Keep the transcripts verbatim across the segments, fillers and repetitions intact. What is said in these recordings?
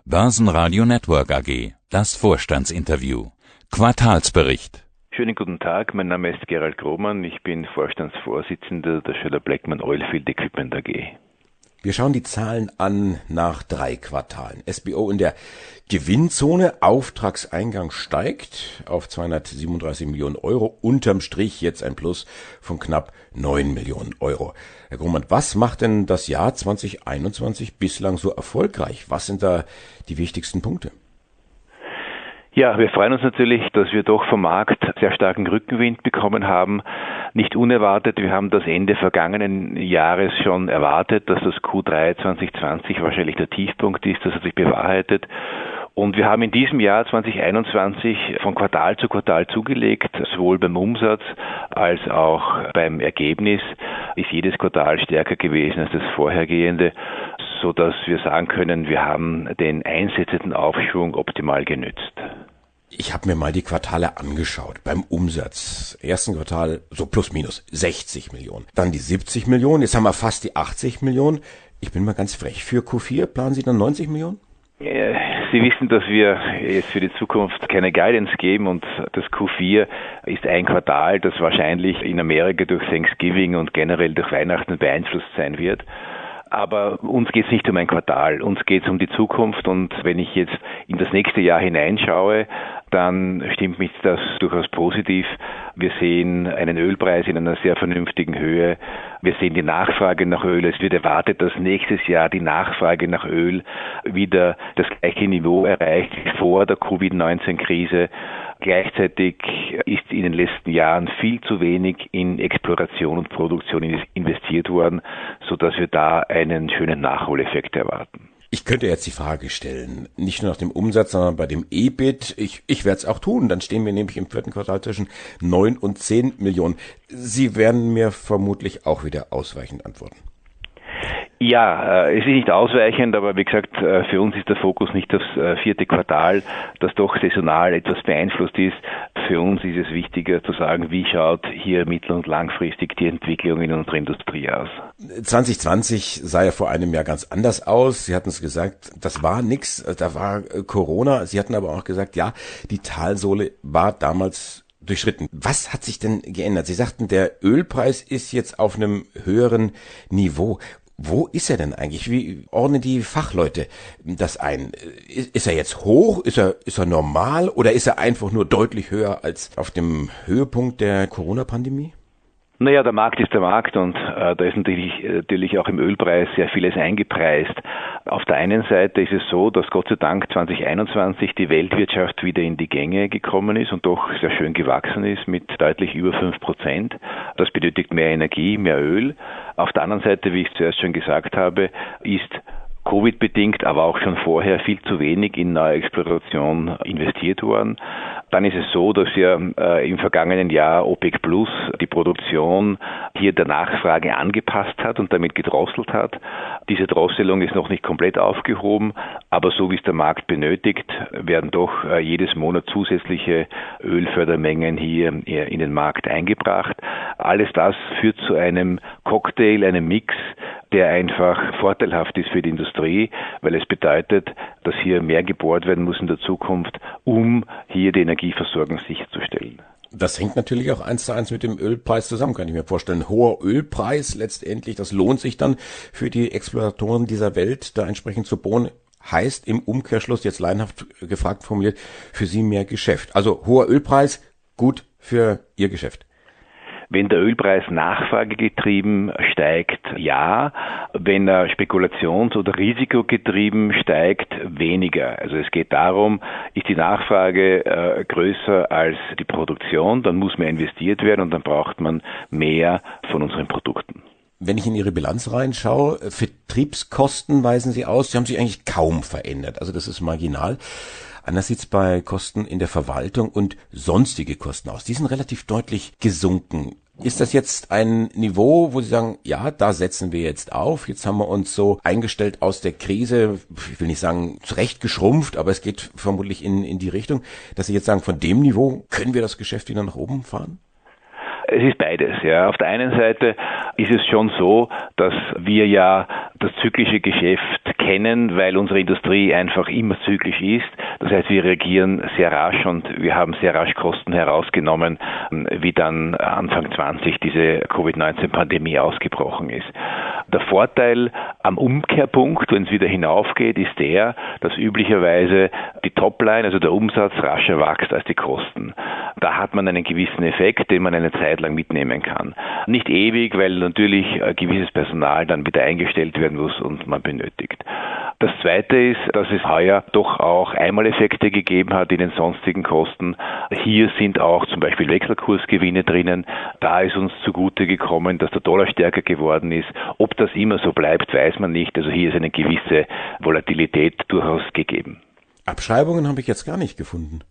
Börsenradio Network A G. Das Vorstandsinterview. Quartalsbericht. Schönen guten Tag, mein Name ist Gerald Grohmann, ich bin Vorstandsvorsitzender der Schoeller-Bleckmann Oilfield Equipment A G. Wir schauen die Zahlen an nach drei Quartalen. S B O in der Gewinnzone, Auftragseingang steigt auf zweihundertsiebenunddreißig Millionen Euro, unterm Strich jetzt ein Plus von knapp neun Millionen Euro. Herr Grohmann, was macht denn das Jahr zwanzig einundzwanzig bislang so erfolgreich? Was sind da die wichtigsten Punkte? Ja, wir freuen uns natürlich, dass wir doch vom Markt sehr starken Rückenwind bekommen haben. Nicht unerwartet, wir haben das Ende vergangenen Jahres schon erwartet, dass das Q drei zwanzig zwanzig wahrscheinlich der Tiefpunkt ist, das hat sich bewahrheitet. Und wir haben in diesem Jahr zwanzig einundzwanzig von Quartal zu Quartal zugelegt, sowohl beim Umsatz als auch beim Ergebnis ist jedes Quartal stärker gewesen als das vorhergehende, so dass wir sagen können, wir haben den einsetzenden Aufschwung optimal genützt. Ich habe mir mal die Quartale angeschaut. Beim Umsatz, ersten Quartal so plus minus sechzig Millionen. Dann die siebzig Millionen, jetzt haben wir fast die achtzig Millionen. Ich bin mal ganz frech. Für Q vier planen Sie dann neunzig Millionen? Sie wissen, dass wir jetzt für die Zukunft keine Guidance geben und das Q vier ist ein Quartal, das wahrscheinlich in Amerika durch Thanksgiving und generell durch Weihnachten beeinflusst sein wird. Aber uns geht es nicht um ein Quartal, uns geht es um die Zukunft und wenn ich jetzt in das nächste Jahr hineinschaue, dann stimmt mich das durchaus positiv. Wir sehen einen Ölpreis in einer sehr vernünftigen Höhe. Wir sehen die Nachfrage nach Öl. Es wird erwartet, dass nächstes Jahr die Nachfrage nach Öl wieder das gleiche Niveau erreicht wie vor der Covid neunzehn Krise. Gleichzeitig ist in den letzten Jahren viel zu wenig in Exploration und Produktion investiert worden, sodass wir da einen schönen Nachholeffekt erwarten. Ich könnte jetzt die Frage stellen, nicht nur nach dem Umsatz, sondern bei dem E B I T. Ich, ich werde es auch tun. Dann stehen wir nämlich im vierten Quartal zwischen neun und zehn Millionen. Sie werden mir vermutlich auch wieder ausweichend antworten. Ja, es ist nicht ausweichend, aber wie gesagt, für uns ist der Fokus nicht das vierte Quartal, das doch saisonal etwas beeinflusst ist. Für uns ist es wichtiger zu sagen, wie schaut hier mittel- und langfristig die Entwicklung in unserer Industrie aus. zwanzig zwanzig sah ja vor einem Jahr ganz anders aus. Sie hatten es gesagt, das war nix, da war Corona. Sie hatten aber auch gesagt, ja, die Talsohle war damals durchschritten. Was hat sich denn geändert? Sie sagten, der Ölpreis ist jetzt auf einem höheren Niveau. Wo ist er denn eigentlich? Wie ordnen die Fachleute das ein? Ist er jetzt hoch? Ist er, ist er normal? Oder ist er einfach nur deutlich höher als auf dem Höhepunkt der Corona-Pandemie? Naja, der Markt ist der Markt und äh, da ist natürlich, natürlich auch im Ölpreis sehr vieles eingepreist. Auf der einen Seite ist es so, dass Gott sei Dank zwanzig einundzwanzig die Weltwirtschaft wieder in die Gänge gekommen ist und doch sehr schön gewachsen ist mit deutlich über fünf Prozent. Das benötigt mehr Energie, mehr Öl. Auf der anderen Seite, wie ich zuerst schon gesagt habe, ist Covid-bedingt, aber auch schon vorher viel zu wenig in neue Exploration investiert worden. Dann ist es so, dass ja äh, im vergangenen Jahr OPEC Plus die Produktion hier der Nachfrage angepasst hat und damit gedrosselt hat. Diese Drosselung ist noch nicht komplett aufgehoben, aber so wie es der Markt benötigt, werden doch äh, jedes Monat zusätzliche Ölfördermengen hier in den Markt eingebracht. Alles das führt zu einem Cocktail, einem Mix, der einfach vorteilhaft ist für die Industrie, weil es bedeutet, dass hier mehr gebohrt werden muss in der Zukunft, um hier die Energieversorgung sicherzustellen. Das hängt natürlich auch eins zu eins mit dem Ölpreis zusammen, kann ich mir vorstellen. Hoher Ölpreis letztendlich, das lohnt sich dann für die Exploratoren dieser Welt, da entsprechend zu bohren, heißt im Umkehrschluss, jetzt laienhaft gefragt formuliert, für Sie mehr Geschäft. Also hoher Ölpreis, gut für Ihr Geschäft. Wenn der Ölpreis nachfragegetrieben steigt, ja. Wenn er spekulations- oder risikogetrieben steigt, weniger. Also es geht darum, ist die Nachfrage äh, größer als die Produktion, dann muss mehr investiert werden und dann braucht man mehr von unseren Produkten. Wenn ich in Ihre Bilanz reinschaue, Vertriebskosten weisen Sie aus, die haben sich eigentlich kaum verändert. Also das ist marginal. Anders sieht es bei Kosten in der Verwaltung und sonstige Kosten aus. Die sind relativ deutlich gesunken. Ist das jetzt ein Niveau, wo Sie sagen, ja, da setzen wir jetzt auf. Jetzt haben wir uns so eingestellt aus der Krise, ich will nicht sagen zurecht geschrumpft, aber es geht vermutlich in, in die Richtung, dass Sie jetzt sagen, von dem Niveau können wir das Geschäft wieder nach oben fahren? Es ist beides, ja. Auf der einen Seite ist es schon so, dass wir ja das zyklische Geschäft kennen, weil unsere Industrie einfach immer zyklisch ist. Das heißt, wir reagieren sehr rasch und wir haben sehr rasch Kosten herausgenommen, wie dann Anfang zwanzig diese Covid neunzehn Pandemie ausgebrochen ist. Der Vorteil am Umkehrpunkt, wenn es wieder hinaufgeht, ist der, dass üblicherweise die Topline, also der Umsatz, rascher wächst als die Kosten. Da hat man einen gewissen Effekt, den man eine Zeit lang mitnehmen kann. Nicht ewig, weil natürlich ein gewisses Personal dann wieder eingestellt werden muss und man benötigt. Das Zweite ist, dass es heuer doch auch Einmaleffekte gegeben hat in den sonstigen Kosten. Hier sind auch zum Beispiel Wechselkursgewinne drinnen. Da ist uns zugute gekommen, dass der Dollar stärker geworden ist. Ob das immer so bleibt, weiß man nicht. Also hier ist eine gewisse Volatilität durchaus gegeben. Abschreibungen habe ich jetzt gar nicht gefunden.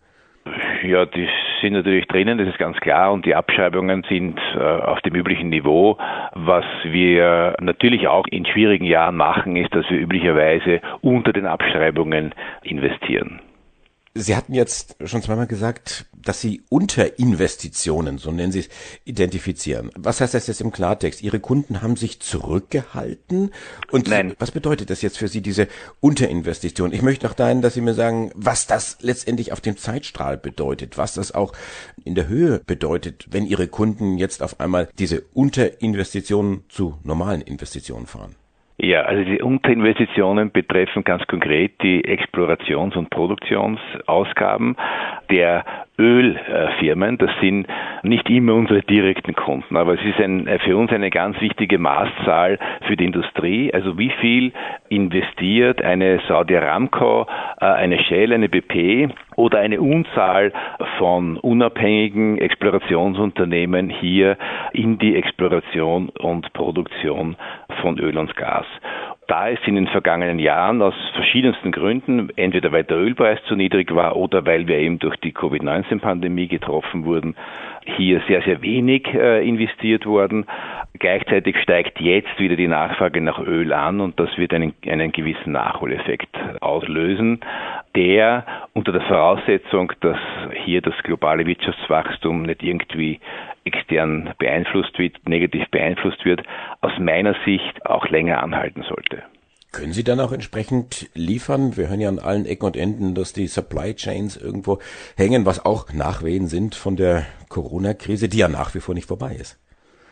Ja, die sind natürlich drinnen, das ist ganz klar, und die Abschreibungen sind äh, auf dem üblichen Niveau. Was wir natürlich auch in schwierigen Jahren machen, ist, dass wir üblicherweise unter den Abschreibungen investieren. Sie hatten jetzt schon zweimal gesagt, dass Sie Unterinvestitionen, so nennen Sie es, identifizieren. Was heißt das jetzt im Klartext? Ihre Kunden haben sich zurückgehalten? Und Nein. Was bedeutet das jetzt für Sie, diese Unterinvestition? Ich möchte auch dahin, dass Sie mir sagen, was das letztendlich auf dem Zeitstrahl bedeutet, was das auch in der Höhe bedeutet, wenn Ihre Kunden jetzt auf einmal diese Unterinvestitionen zu normalen Investitionen fahren. Ja, also die Unterinvestitionen betreffen ganz konkret die Explorations- und Produktionsausgaben der Ölfirmen. Das sind nicht immer unsere direkten Kunden, aber es ist ein, für uns eine ganz wichtige Maßzahl für die Industrie. Also wie viel investiert eine Saudi Aramco, eine Shell, eine B P oder eine Unzahl von unabhängigen Explorationsunternehmen hier in die Exploration und Produktion von Öl und Gas. Da ist in den vergangenen Jahren aus verschiedensten Gründen, entweder weil der Ölpreis zu niedrig war oder weil wir eben durch die Covid neunzehn Pandemie getroffen wurden, hier sehr, sehr wenig äh, investiert worden. Gleichzeitig steigt jetzt wieder die Nachfrage nach Öl an und das wird einen, einen gewissen Nachholeffekt auslösen, der unter der Voraussetzung, dass hier das globale Wirtschaftswachstum nicht irgendwie extern beeinflusst wird, negativ beeinflusst wird, aus meiner Sicht auch länger anhalten sollte. Können Sie dann auch entsprechend liefern? Wir hören ja an allen Ecken und Enden, dass die Supply Chains irgendwo hängen, was auch Nachwehen sind von der Corona-Krise, die ja nach wie vor nicht vorbei ist.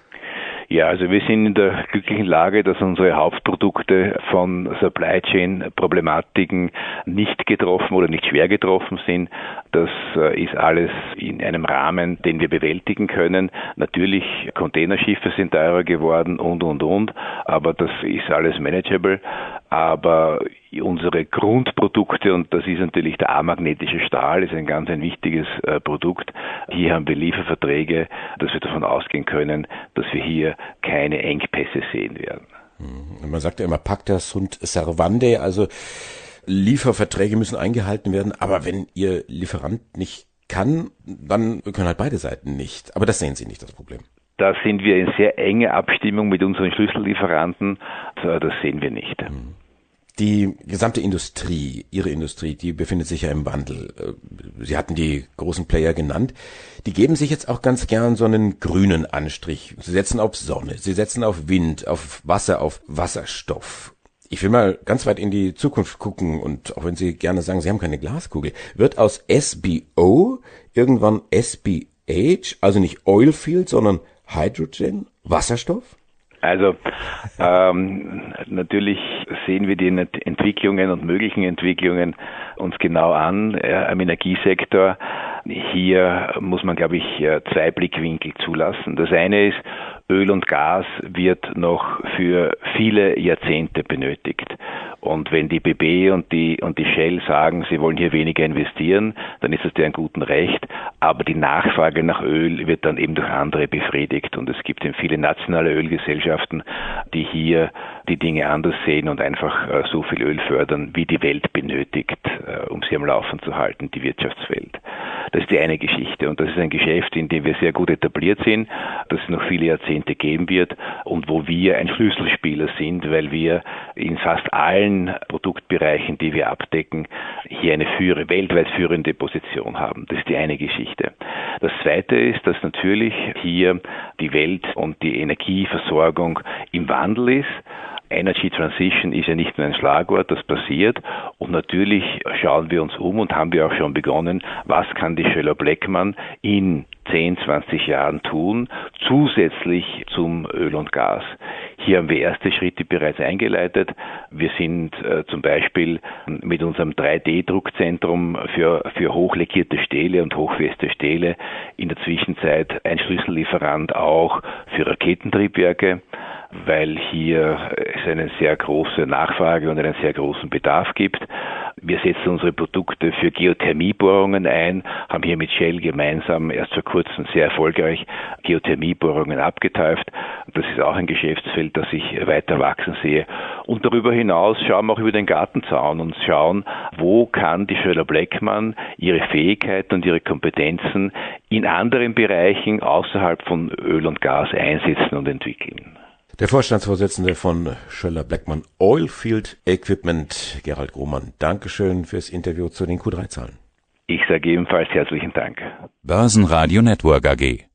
Ja, also wir sind in der glücklichen Lage, dass unsere Hauptprodukte von Supply Chain Problematiken nicht getroffen oder nicht schwer getroffen sind. Das ist alles in einem Rahmen, den wir bewältigen können. Natürlich, Containerschiffe sind teurer geworden und, und, und, aber das ist alles manageable. Aber unsere Grundprodukte, und das ist natürlich der amagnetische Stahl, ist ein ganz ein wichtiges äh, Produkt. Hier haben wir Lieferverträge, dass wir davon ausgehen können, dass wir hier keine Engpässe sehen werden. Man sagt ja immer Pacta sunt servanda, also Lieferverträge müssen eingehalten werden, aber wenn Ihr Lieferant nicht kann, dann können halt beide Seiten nicht. Aber das sehen Sie nicht, das Problem. Da sind wir in sehr enger Abstimmung mit unseren Schlüssellieferanten. Das sehen wir nicht. Die gesamte Industrie, Ihre Industrie, die befindet sich ja im Wandel. Sie hatten die großen Player genannt. Die geben sich jetzt auch ganz gern so einen grünen Anstrich. Sie setzen auf Sonne, sie setzen auf Wind, auf Wasser, auf Wasserstoff. Ich will mal ganz weit in die Zukunft gucken und auch wenn Sie gerne sagen, Sie haben keine Glaskugel, wird aus S B O irgendwann S B H, also nicht Oilfield, sondern Hydrogen, Wasserstoff? Also ähm, natürlich sehen wir die Entwicklungen und möglichen Entwicklungen uns genau an äh, im Energiesektor. Hier muss man, glaube ich, zwei Blickwinkel zulassen. Das eine ist, Öl und Gas wird noch für viele Jahrzehnte benötigt. Und wenn die B P und die und die Shell sagen, sie wollen hier weniger investieren, dann ist das deren guten Recht. Aber die Nachfrage nach Öl wird dann eben durch andere befriedigt. Und es gibt eben viele nationale Ölgesellschaften, die hier die Dinge anders sehen und einfach äh, so viel Öl fördern, wie die Welt benötigt, äh, um sie am Laufen zu halten, die Wirtschaftswelt. Das ist die eine Geschichte. Und das ist ein Geschäft, in dem wir sehr gut etabliert sind, das es noch viele Jahrzehnte geben wird und wo wir ein Schlüsselspieler sind, weil wir in fast allen Produktbereichen, die wir abdecken, hier eine führe, weltweit führende Position haben. Das ist die eine Geschichte. Das zweite ist, dass natürlich hier die Welt und die Energieversorgung im Wandel ist. Energy Transition ist ja nicht nur ein Schlagwort, das passiert. Und natürlich schauen wir uns um und haben wir auch schon begonnen, was kann die Schoeller-Bleckmann in zehn, zwanzig Jahren tun, zusätzlich zum Öl und Gas. Hier haben wir erste Schritte bereits eingeleitet. Wir sind äh, zum Beispiel mit unserem drei D Druckzentrum für, für hochlackierte Stähle und hochfeste Stähle in der Zwischenzeit ein Schlüssellieferant auch für Raketentriebwerke, weil hier es eine sehr große Nachfrage und einen sehr großen Bedarf gibt. Wir setzen unsere Produkte für Geothermiebohrungen ein, haben hier mit Shell gemeinsam erst vor kurzem sehr erfolgreich Geothermiebohrungen abgeteuft. Das ist auch ein Geschäftsfeld, das ich weiter wachsen sehe. Und darüber hinaus schauen wir auch über den Gartenzaun und schauen, wo kann die Schoeller-Bleckmann ihre Fähigkeiten und ihre Kompetenzen in anderen Bereichen außerhalb von Öl und Gas einsetzen und entwickeln. Der Vorstandsvorsitzende von Schoeller-Bleckmann Oilfield Equipment, Gerald Grohmann. Dankeschön fürs Interview zu den Q drei Zahlen. Ich sage ebenfalls herzlichen Dank. Börsenradio Network A G.